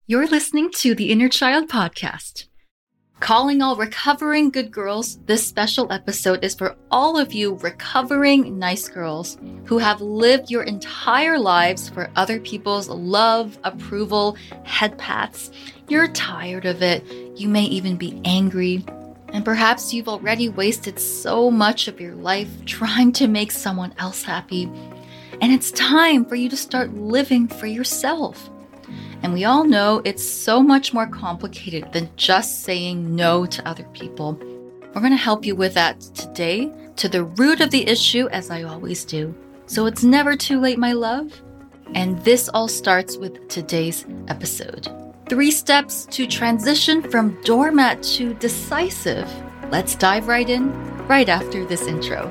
You're listening to the Inner Child Podcast. Calling all recovering good girls, this special episode is for all of you recovering nice girls who have lived your entire lives for other people's love, approval, head pats. You're tired of it. You may even be angry. And perhaps you've already wasted so much of your life trying to make someone else happy. And it's time for you to start living for yourself. And we all know it's so much more complicated than just saying no to other people. We're going to help you with that today, to the root of the issue, as I always do. So it's never too late, my love. And this all starts with today's episode. 3 steps to transition from doormat to decisive. Let's dive right in, right after this intro.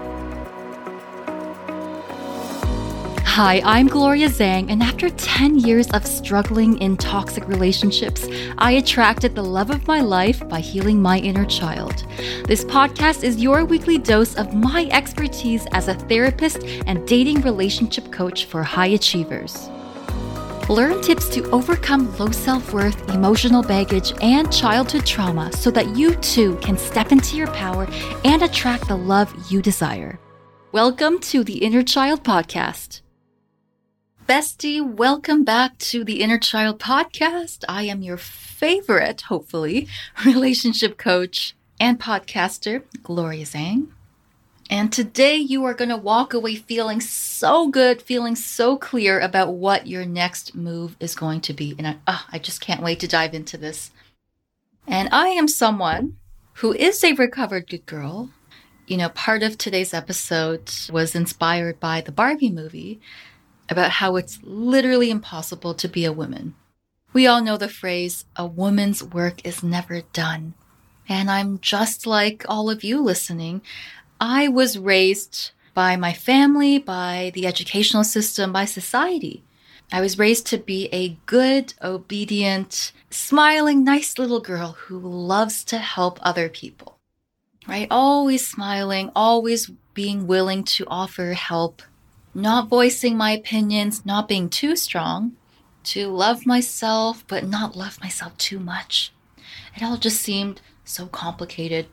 Hi, I'm Gloria Zhang, and after 10 years of struggling in toxic relationships, I attracted the love of my life by healing my inner child. This podcast is your weekly dose of my expertise as a therapist and dating relationship coach for high achievers. Learn tips to overcome low self-worth, emotional baggage, and childhood trauma so that you too can step into your power and attract the love you desire. Welcome to the Inner Child Podcast. Bestie, welcome back to the Inner Child Podcast. I am your favorite, hopefully, relationship coach and podcaster, Gloria Zhang. And today you are going to walk away feeling so good, feeling so clear about what your next move is going to be. And I just can't wait to dive into this. And I am someone who is a recovered good girl. You know, part of today's episode was inspired by the Barbie movie, about how it's literally impossible to be a woman. We all know the phrase, a woman's work is never done. And I'm just like all of you listening. I was raised by my family, by the educational system, by society. I was raised to be a good, obedient, smiling, nice little girl who loves to help other people, right? Always smiling, always being willing to offer help, not voicing my opinions, not being too strong, to love myself, but not love myself too much. It all just seemed so complicated.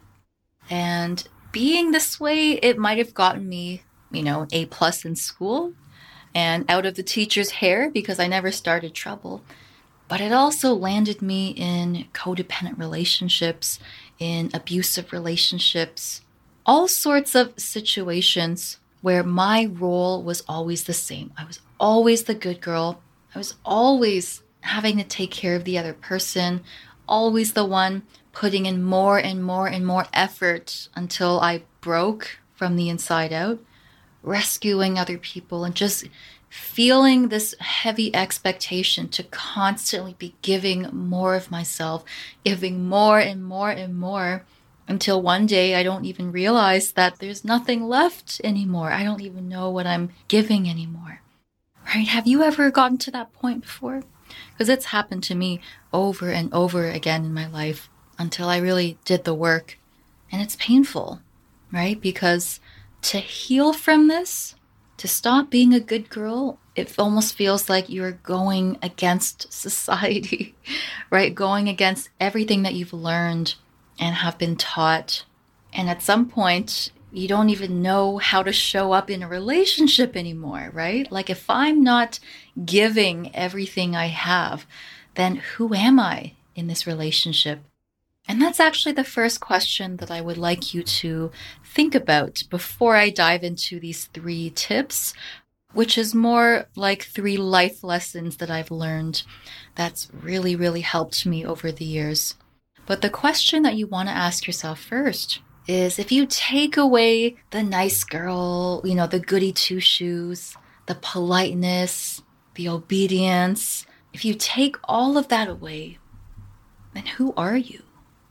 And being this way, it might have gotten me, an A+ in school and out of the teacher's hair because I never started trouble. But it also landed me in codependent relationships, in abusive relationships, all sorts of situations where my role was always the same. I was always the good girl. I was always having to take care of the other person, always the one putting in more and more and more effort until I broke from the inside out, rescuing other people and just feeling this heavy expectation to constantly be giving more of myself, giving more and more and more, until one day I don't even realize that there's nothing left anymore. I don't even know what I'm giving anymore. Right? Have you ever gotten to that point before? Because it's happened to me over and over again in my life until I really did the work. And it's painful, right? Because to heal from this, to stop being a good girl, it almost feels like you're going against society, right? Going against everything that you've learned and have been taught. And at some point, you don't even know how to show up in a relationship anymore, right? Like if I'm not giving everything I have, then who am I in this relationship? And that's actually the first question that I would like you to think about before I dive into these 3 tips, which is more like 3 life lessons that I've learned that's really, really helped me over the years. But the question that you want to ask yourself first is, if you take away the nice girl, the goody two-shoes, the politeness, the obedience, if you take all of that away, then who are you?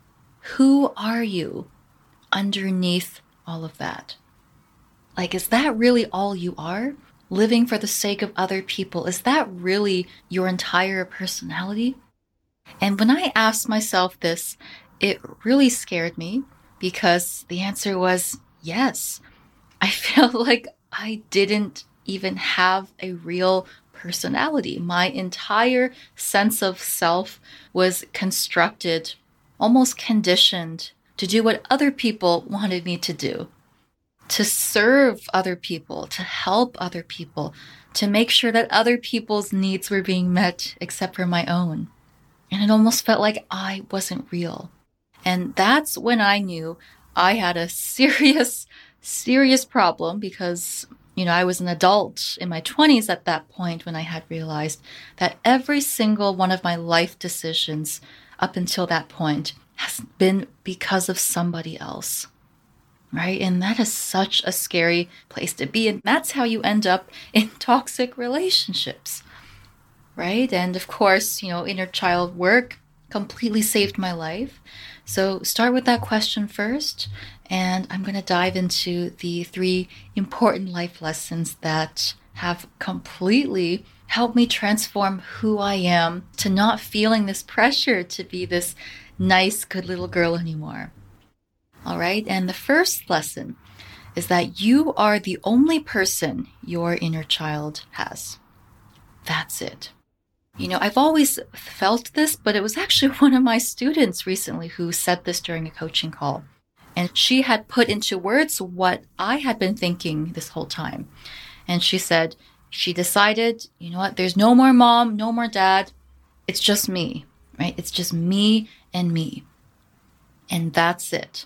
Who are you underneath all of that? Like, is that really all you are? Living for the sake of other people, is that really your entire personality? And when I asked myself this, it really scared me because the answer was yes. I felt like I didn't even have a real personality. My entire sense of self was constructed, almost conditioned to do what other people wanted me to do, to serve other people, to help other people, to make sure that other people's needs were being met except for my own. And it almost felt like I wasn't real. And that's when I knew I had a serious problem because, I was an adult in my 20s at that point when I had realized that every single one of my life decisions up until that point has been because of somebody else, right? And that is such a scary place to be. And that's how you end up in toxic relationships, right? And of course, inner child work completely saved my life. So start with that question first. And I'm going to dive into the 3 important life lessons that have completely helped me transform who I am to not feeling this pressure to be this nice, good little girl anymore. All right. And the first lesson is that you are the only person your inner child has. That's it. I've always felt this, but it was actually one of my students recently who said this during a coaching call. And she had put into words what I had been thinking this whole time. And she said, she decided, there's no more mom, no more dad. It's just me, right? It's just me and me. And that's it.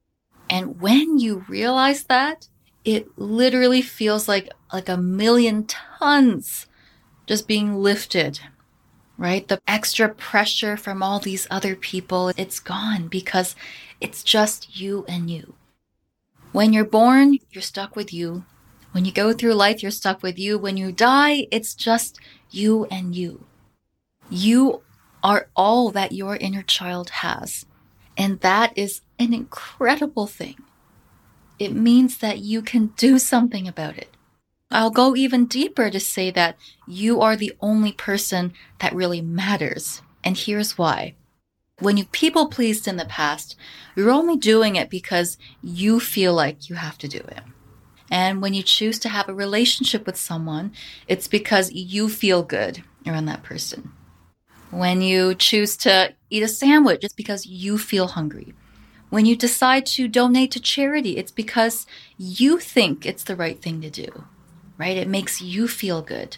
And when you realize that, it literally feels like a million tons just being lifted, right? The extra pressure from all these other people, it's gone because it's just you and you. When you're born, you're stuck with you. When you go through life, you're stuck with you. When you die, it's just you and you. You are all that your inner child has. And that is an incredible thing. It means that you can do something about it. I'll go even deeper to say that you are the only person that really matters. And here's why. When you people pleased in the past, you're only doing it because you feel like you have to do it. And when you choose to have a relationship with someone, it's because you feel good around that person. When you choose to eat a sandwich, it's because you feel hungry. When you decide to donate to charity, it's because you think it's the right thing to do, right? It makes you feel good.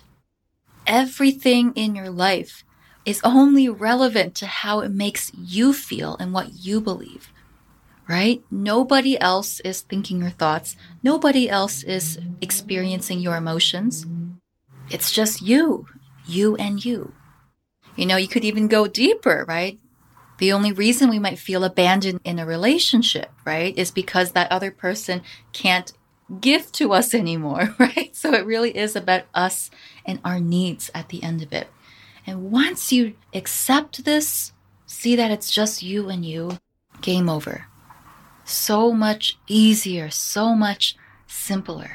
Everything in your life is only relevant to how it makes you feel and what you believe, right? Nobody else is thinking your thoughts. Nobody else is experiencing your emotions. It's just you and you. You could even go deeper, right? The only reason we might feel abandoned in a relationship, right, is because that other person can't give to us anymore, right? So it really is about us and our needs at the end of it. And once you accept this, see that it's just you and you, game over. So much easier, so much simpler.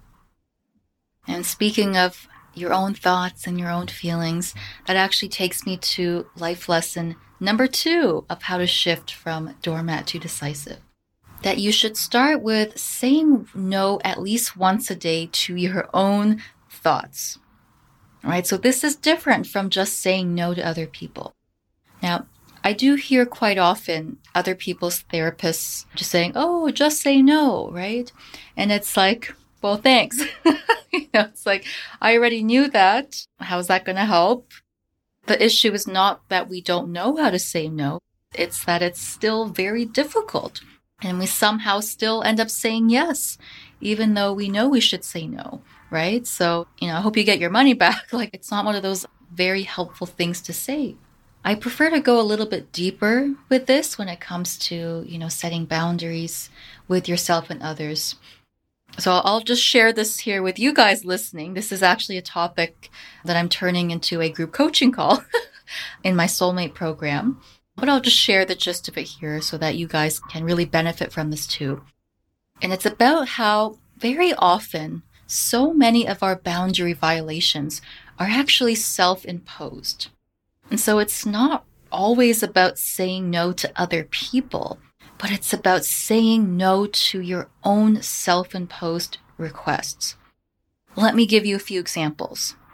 And speaking of your own thoughts and your own feelings, that actually takes me to life lesson number 2 of how to shift from doormat to decisive. That you should start with saying no at least once a day to your own thoughts. All right, so this is different from just saying no to other people. Now, I do hear quite often other people's therapists just saying, oh, just say no, right? And it's like, well, thanks. It's like, I already knew that. How's that going to help? The issue is not that we don't know how to say no. It's that it's still very difficult. And we somehow still end up saying yes, even though we know we should say no, right? So, I hope you get your money back. Like, it's not one of those very helpful things to say. I prefer to go a little bit deeper with this when it comes to, setting boundaries with yourself and others. So I'll just share this here with you guys listening. This is actually a topic that I'm turning into a group coaching call in my Soulmate program. But I'll just share the gist of it here so that you guys can really benefit from this too. And it's about how very often so many of our boundary violations are actually self-imposed. And so it's not always about saying no to other people, but it's about saying no to your own self-imposed requests. Let me give you a few examples.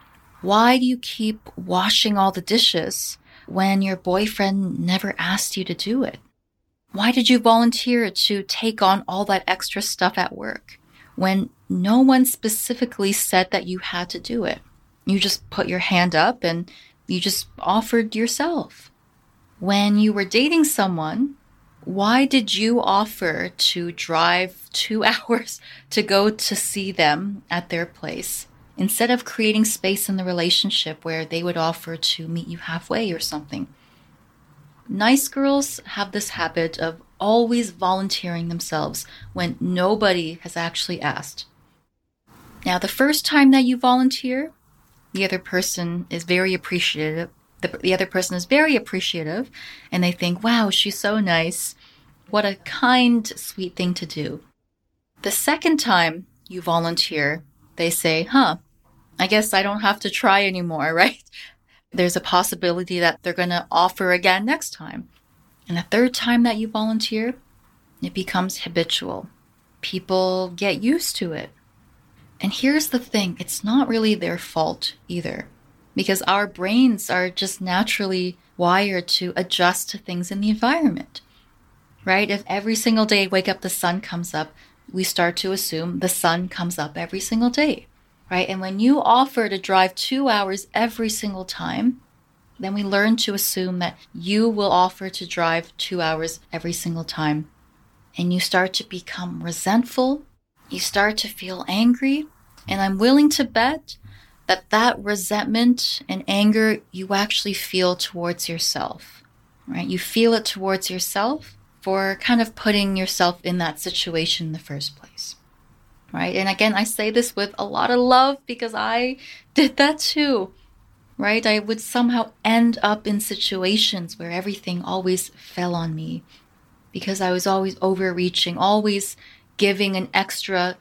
Why do you keep washing all the dishes when your boyfriend never asked you to do it? Why did you volunteer to take on all that extra stuff at work when no one specifically said that you had to do it? You just put your hand up and you just offered yourself. When you were dating someone, why did you offer to drive 2 hours to go to see them at their place instead of creating space in the relationship where they would offer to meet you halfway or something? Nice girls have this habit of always volunteering themselves when nobody has actually asked. Now, the first time that you volunteer, the other person is very appreciative. The other person is very appreciative, and they think, wow, she's so nice. What a kind, sweet thing to do. The second time you volunteer, they say, I guess I don't have to try anymore, right? There's a possibility that they're going to offer again next time. And the third time that you volunteer, it becomes habitual. People get used to it. And here's the thing, it's not really their fault either, because our brains are just naturally wired to adjust to things in the environment, right? If every single day wake up, the sun comes up, we start to assume the sun comes up every single day, right? And when you offer to drive 2 hours every single time, then we learn to assume that you will offer to drive 2 hours every single time. And you start to become resentful, you start to feel angry, and I'm willing to bet that resentment and anger you actually feel towards yourself, right? You feel it towards yourself for kind of putting yourself in that situation in the first place, right? And again, I say this with a lot of love because I did that too, right? I would somehow end up in situations where everything always fell on me because I was always overreaching, always giving an extra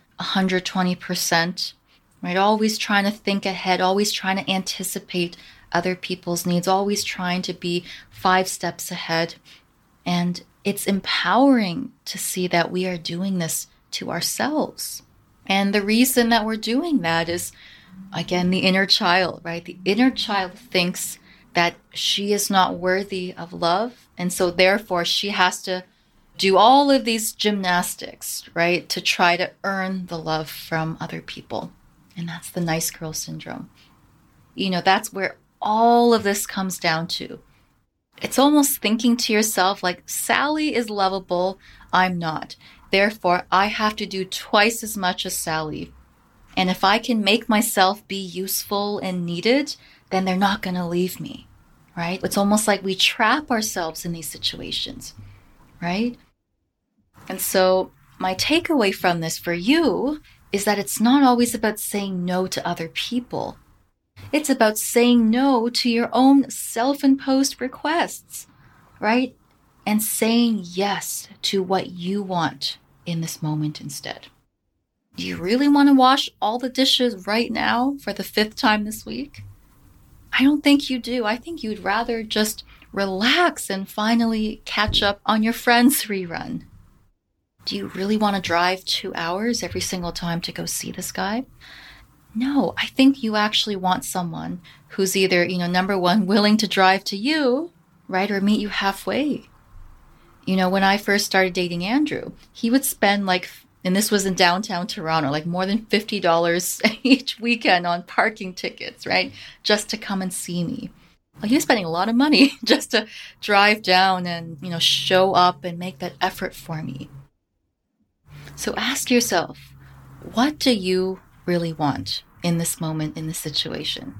120%, right? Always trying to think ahead, always trying to anticipate other people's needs, always trying to be 5 steps ahead. And it's empowering to see that we are doing this to ourselves. And the reason that we're doing that is, again, the inner child, right? The inner child thinks that she is not worthy of love. And so therefore she has to do all of these gymnastics, right? To try to earn the love from other people. And that's the nice girl syndrome. That's where all of this comes down to. It's almost thinking to yourself like, Sally is lovable, I'm not. Therefore, I have to do twice as much as Sally. And if I can make myself be useful and needed, then they're not going to leave me, right? It's almost like we trap ourselves in these situations, right? And so my takeaway from this for you is that it's not always about saying no to other people. It's about saying no to your own self-imposed requests, right? And saying yes to what you want in this moment instead. Do you really want to wash all the dishes right now for the 5th time this week? I don't think you do. I think you'd rather just relax and finally catch up on your Friends rerun. Do you really want to drive 2 hours every single time to go see this guy? No, I think you actually want someone who's either, number one, willing to drive to you, right, or meet you halfway. When I first started dating Andrew, he would spend and this was in downtown Toronto, more than $50 each weekend on parking tickets, right, just to come and see me. He was spending a lot of money just to drive down and, show up and make that effort for me. So ask yourself, what do you really want in this moment, in this situation?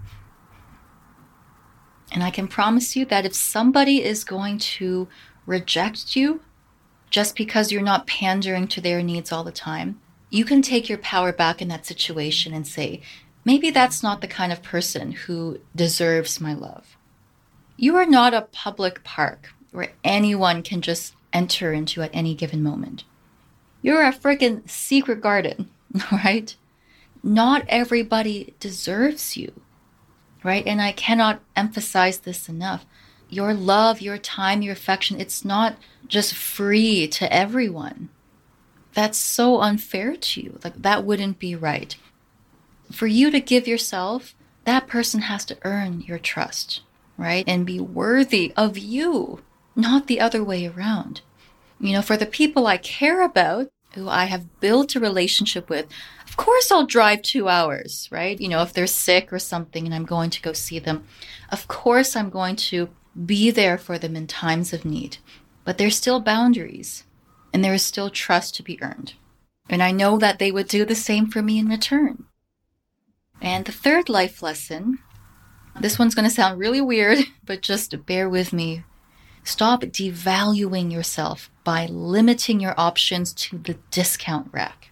And I can promise you that if somebody is going to reject you just because you're not pandering to their needs all the time, you can take your power back in that situation and say, maybe that's not the kind of person who deserves my love. You are not a public park where anyone can just enter into at any given moment. You're a freaking secret garden, right? Not everybody deserves you, right? And I cannot emphasize this enough. Your love, your time, your affection, it's not just free to everyone. That's so unfair to you. That wouldn't be right. For you to give yourself that person has to earn your trust, right? And be worthy of you, not the other way around. For the people I care about, who I have built a relationship with, of course I'll drive 2 hours, right? If they're sick or something and I'm going to go see them, of course I'm going to be there for them in times of need. But there's still boundaries and there is still trust to be earned. And I know that they would do the same for me in return. And the third life lesson, this one's going to sound really weird, but just bear with me. Stop devaluing yourself by limiting your options to the discount rack.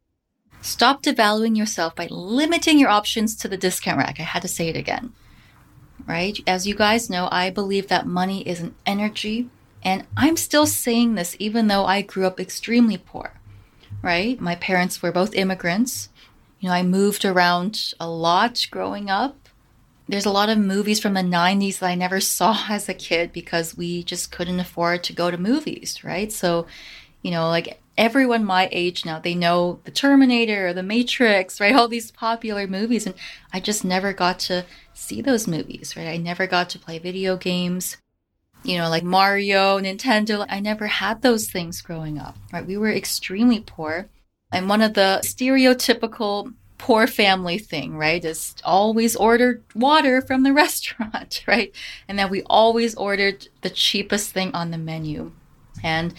Stop devaluing yourself by limiting your options to the discount rack. I had to say it again, right? As you guys know, I believe that money is an energy, and I'm still saying this even though I grew up extremely poor, right? My parents were both immigrants. I moved around a lot growing up. There's a lot of movies from the 90s that I never saw as a kid because we just couldn't afford to go to movies, right? So, like everyone my age now, they know the Terminator, the Matrix, right? All these popular movies. And I just never got to see those movies, right? I never got to play video games, like Mario, Nintendo. I never had those things growing up, right? We were extremely poor. And one of the stereotypical poor family thing, right, is always ordered water from the restaurant, right? And then we always ordered the cheapest thing on the menu. And,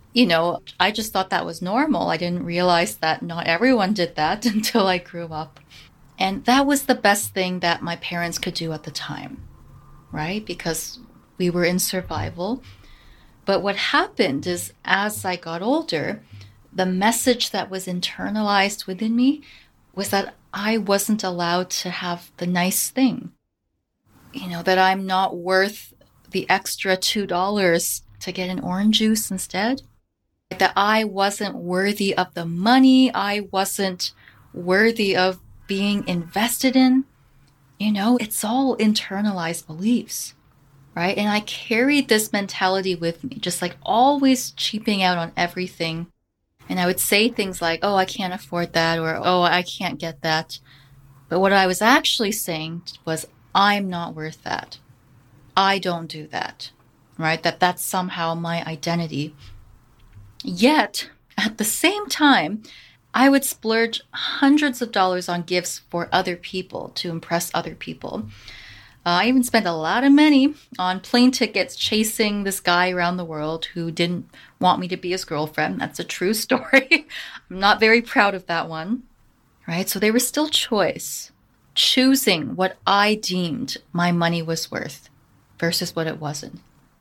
I just thought that was normal. I didn't realize that not everyone did that until I grew up. And that was the best thing that my parents could do at the time, right? Because we were in survival. But what happened is as I got older, the message that was internalized within me was that I wasn't allowed to have the nice thing. That I'm not worth the extra $2 to get an orange juice instead. That I wasn't worthy of the money. I wasn't worthy of being invested in. It's all internalized beliefs, right? And I carried this mentality with me, just like always cheaping out on everything. And I would say things like, oh, I can't afford that, or, oh, I can't get that. But what I was actually saying was, I'm not worth that. I don't do that, right? That's somehow my identity. Yet, at the same time, I would splurge hundreds of dollars on gifts for other people to impress other people. I even spent a lot of money on plane tickets chasing this guy around the world who didn't want me to be his girlfriend. That's a true story. I'm not very proud of that one, right? So there was still choice, choosing what I deemed my money was worth versus what it wasn't.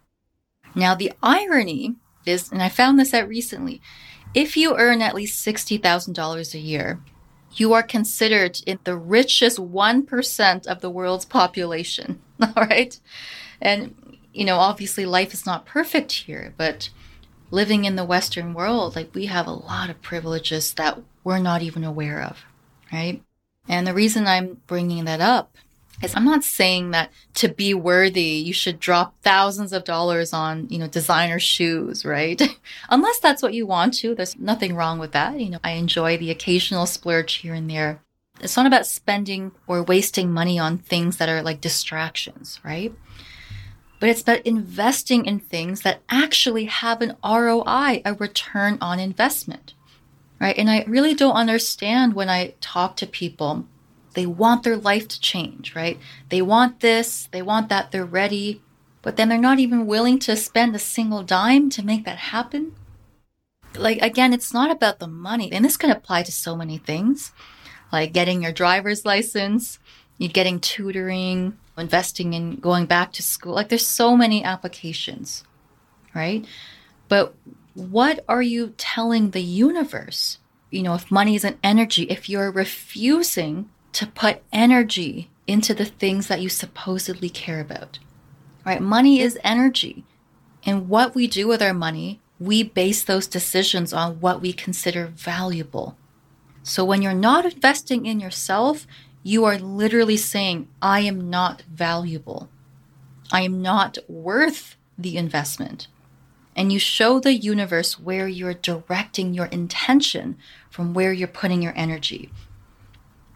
Now, the irony is, and I found this out recently, if you earn at least $60,000 a year, you are considered in the richest 1% of the world's population, all right? And, obviously life is not perfect here, but living in the Western world, like we have a lot of privileges that we're not even aware of, right? And the reason I'm bringing that up is I'm not saying that to be worthy, you should drop thousands of dollars on, designer shoes, right? Unless that's what you want to. There's nothing wrong with that. I enjoy the occasional splurge here and there. It's not about spending or wasting money on things that are like distractions, right? But it's about investing in things that actually have an ROI, a return on investment, right? And I really don't understand when I talk to people. They want their life to change, right? They want this, they want that, they're ready, but then they're not even willing to spend a single dime to make that happen. Like, again, it's not about the money. And this could apply to so many things, like getting your driver's license, you getting tutoring, investing in going back to school. Like, there's so many applications, right? But what are you telling the universe? If money is an energy, if you're refusing to put energy into the things that you supposedly care about, right? Money is energy. And what we do with our money, we base those decisions on what we consider valuable. So when you're not investing in yourself, you are literally saying, I am not valuable. I am not worth the investment. And you show the universe where you're directing your intention from where you're putting your energy.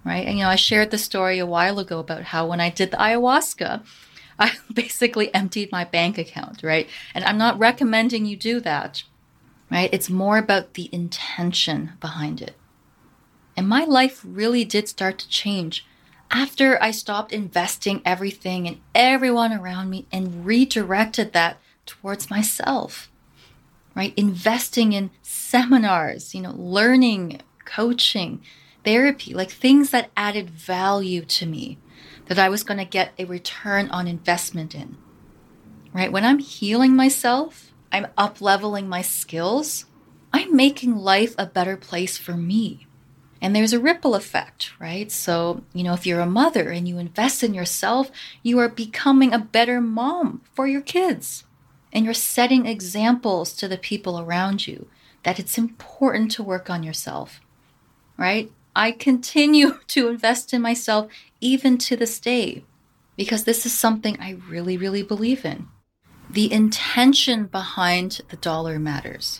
right? And, I shared the story a while ago about how when I did the ayahuasca, I basically emptied my bank account, right? And I'm not recommending you do that, right? It's more about the intention behind it. And my life really did start to change after I stopped investing everything and everyone around me and redirected that towards myself, right? Investing in seminars, learning, coaching, therapy, like things that added value to me, that I was going to get a return on investment in, right? When I'm healing myself, I'm up-leveling my skills, I'm making life a better place for me. And there's a ripple effect, right? So, if you're a mother and you invest in yourself, you are becoming a better mom for your kids. And you're setting examples to the people around you that it's important to work on yourself, right? I continue to invest in myself even to this day because this is something I really, really believe in. The intention behind the dollar matters.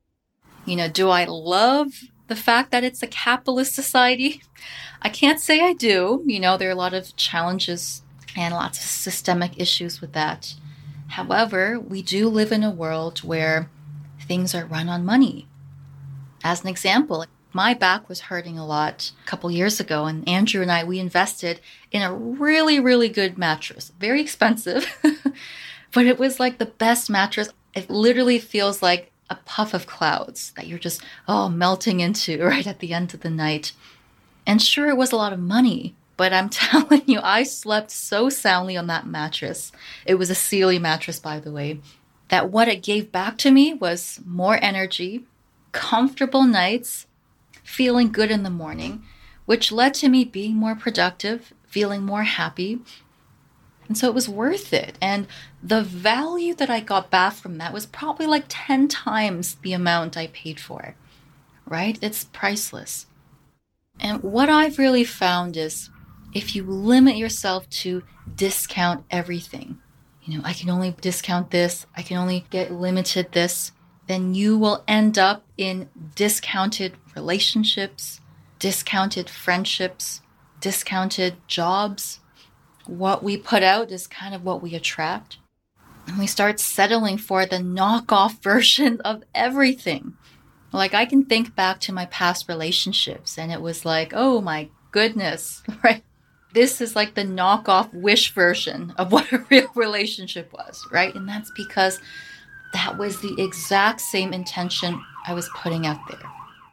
Do I love the fact that it's a capitalist society? I can't say I do. There are a lot of challenges and lots of systemic issues with that. However, we do live in a world where things are run on money. As an example, my back was hurting a lot a couple years ago, and Andrew and I, we invested in a really, really good mattress. Very expensive, but it was like the best mattress. It literally feels like a puff of clouds that you're just, melting into right at the end of the night. And sure, it was a lot of money, but I'm telling you, I slept so soundly on that mattress. It was a Sealy mattress, by the way, that what it gave back to me was more energy, comfortable nights, feeling good in the morning, which led to me being more productive, feeling more happy. And so it was worth it. And the value that I got back from that was probably like 10 times the amount I paid for it, right? It's priceless. And what I've really found is if you limit yourself to discount everything, I can only discount this, I can only get limited this, then you will end up in discounted relationships, discounted friendships, discounted jobs. What we put out is kind of what we attract. And we start settling for the knockoff version of everything. Like I can think back to my past relationships and it was like, oh my goodness, right? This is like the knockoff Wish version of what a real relationship was, right? And that's because that was the exact same intention I was putting out there.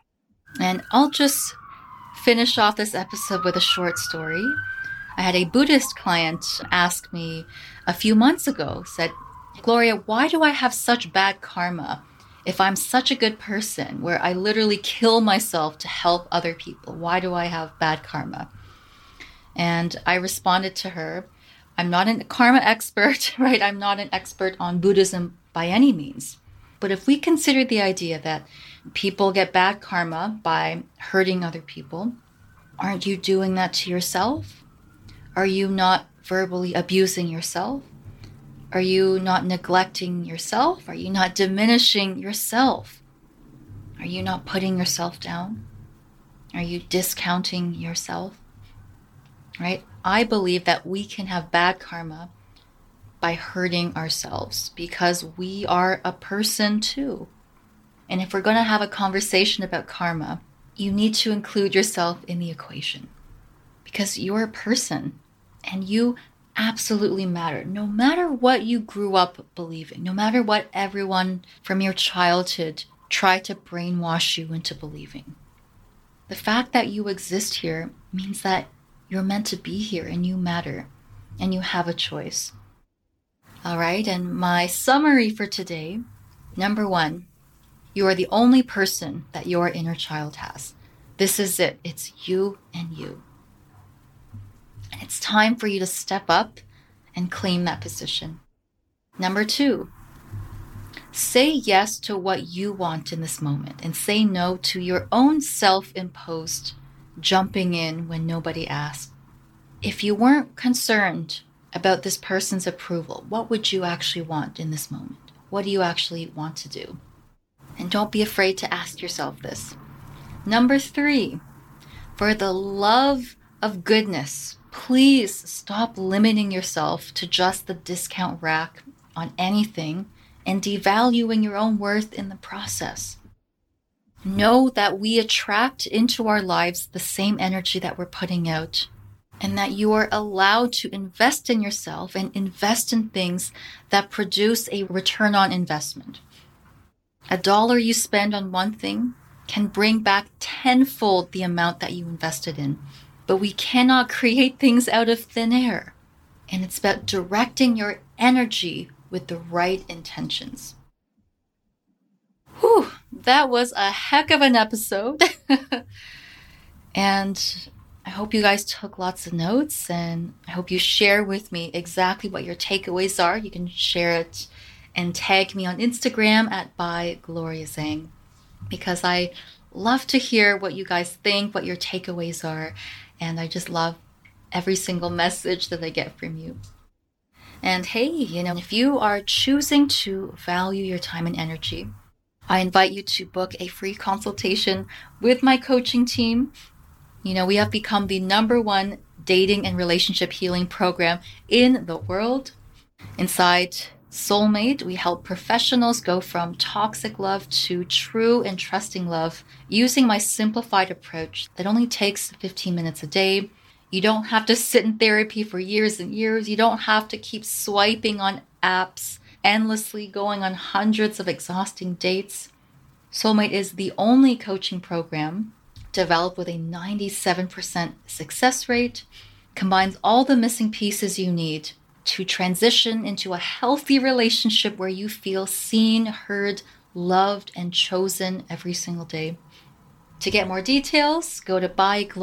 And I'll just finish off this episode with a short story. I had a Buddhist client ask me a few months ago, said, Gloria, why do I have such bad karma if I'm such a good person where I literally kill myself to help other people? Why do I have bad karma? And I responded to her, I'm not a karma expert, right? I'm not an expert on Buddhism by any means. But if we consider the idea that people get bad karma by hurting other people, aren't you doing that to yourself? Are you not verbally abusing yourself? Are you not neglecting yourself? Are you not diminishing yourself? Are you not putting yourself down? Are you discounting yourself? Right? I believe that we can have bad karma by hurting ourselves because we are a person too. And if we're going to have a conversation about karma, you need to include yourself in the equation because you're a person and you absolutely matter. No matter what you grew up believing, no matter what everyone from your childhood tried to brainwash you into believing. The fact that you exist here means that you're meant to be here and you matter and you have a choice. All right, and my summary for today, number 1, you are the only person that your inner child has. This is it. It's you and you. And it's time for you to step up and claim that position. Number 2, say yes to what you want in this moment and say no to your own self-imposed jumping in when nobody asked. If you weren't concerned about this person's approval, what would you actually want in this moment? What do you actually want to do? And don't be afraid to ask yourself this. Number 3, for the love of goodness, please stop limiting yourself to just the discount rack on anything and devaluing your own worth in the process. Know that we attract into our lives the same energy that we're putting out, and that you are allowed to invest in yourself and invest in things that produce a return on investment. $1 you spend on one thing can bring back tenfold the amount that you invested in. But we cannot create things out of thin air. And it's about directing your energy with the right intentions. Whew, that was a heck of an episode. And I hope you guys took lots of notes, and I hope you share with me exactly what your takeaways are. You can share it and tag me on Instagram at @ByGloriaZhang, because I love to hear what you guys think, what your takeaways are, and I just love every single message that I get from you. And hey, if you are choosing to value your time and energy, I invite you to book a free consultation with my coaching team. We have become the #1 dating and relationship healing program in the world. Inside Soulmate, we help professionals go from toxic love to true and trusting love using my simplified approach that only takes 15 minutes a day. You don't have to sit in therapy for years and years. You don't have to keep swiping on apps, endlessly going on hundreds of exhausting dates. Soulmate is the only coaching program developed with a 97% success rate, combines all the missing pieces you need to transition into a healthy relationship where you feel seen, heard, loved, and chosen every single day. To get more details, go to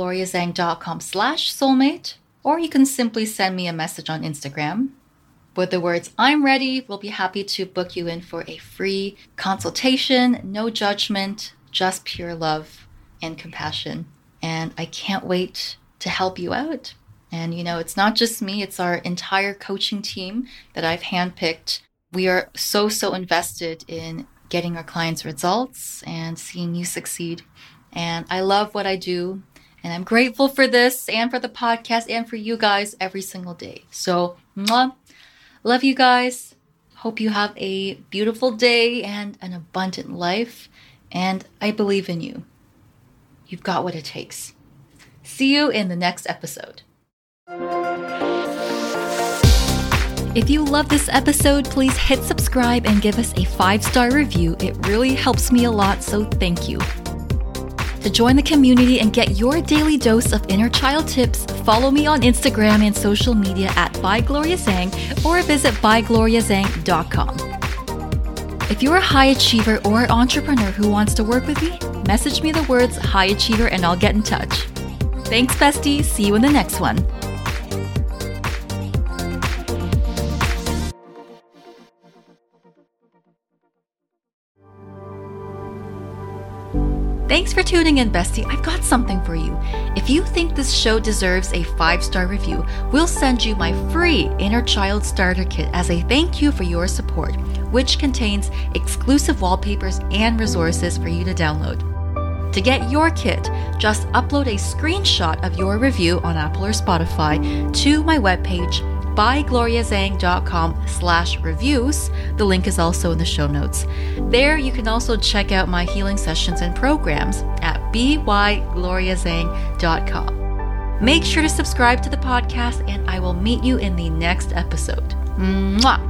bygloriazhang.com/soulmate, or you can simply send me a message on Instagram. With the words, "I'm ready," we'll be happy to book you in for a free consultation, no judgment, just pure love and compassion. And I can't wait to help you out. And it's not just me, it's our entire coaching team that I've handpicked. We are so invested in getting our clients results and seeing you succeed. And I love what I do. And I'm grateful for this and for the podcast and for you guys every single day. So, mwah, love you guys. Hope you have a beautiful day and an abundant life. And I believe in you. You've got what it takes. See you in the next episode. If you love this episode, please hit subscribe and give us a 5-star review. It really helps me a lot, so thank you. To join the community and get your daily dose of inner child tips, follow me on Instagram and social media at @ByGloriaZhang or visit bygloriazhang.com. If you're a high achiever or entrepreneur who wants to work with me, message me the words "high achiever" and I'll get in touch. Thanks, bestie. See you in the next one. Thanks for tuning in, bestie. I've got something for you. If you think this show deserves a 5-star review, we'll send you my free Inner Child Starter Kit as a thank you for your support, which contains exclusive wallpapers and resources for you to download. To get your kit, just upload a screenshot of your review on Apple or Spotify to my webpage, bygloriazhang.com/reviews. The link is also in the show notes. There you can also check out my healing sessions and programs at bygloriazhang.com. Make sure to subscribe to the podcast, and I will meet you in the next episode. Mwah!